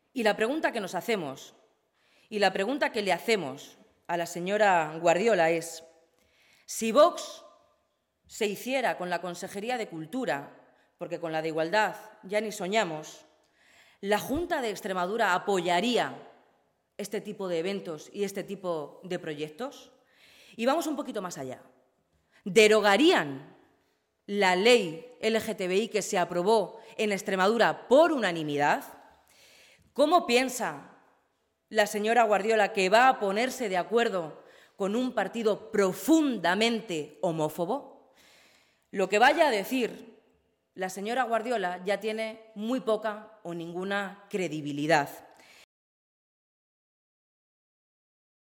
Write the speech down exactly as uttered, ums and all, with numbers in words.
Y la pregunta que nos hacemos, y la pregunta que le hacemos a la señora Guardiola es, si Vox se hiciera con la Consejería de Cultura, porque con la de Igualdad ya ni soñamos, ¿la Junta de Extremadura apoyaría este tipo de eventos y este tipo de proyectos? Y vamos un poquito más allá. ¿Derogarían la ley L G T B I que se aprobó en Extremadura por unanimidad? ¿Cómo piensa la señora Guardiola que va a ponerse de acuerdo con un partido profundamente homófobo? Lo que vaya a decir la señora Guardiola ya tiene muy poca o ninguna credibilidad.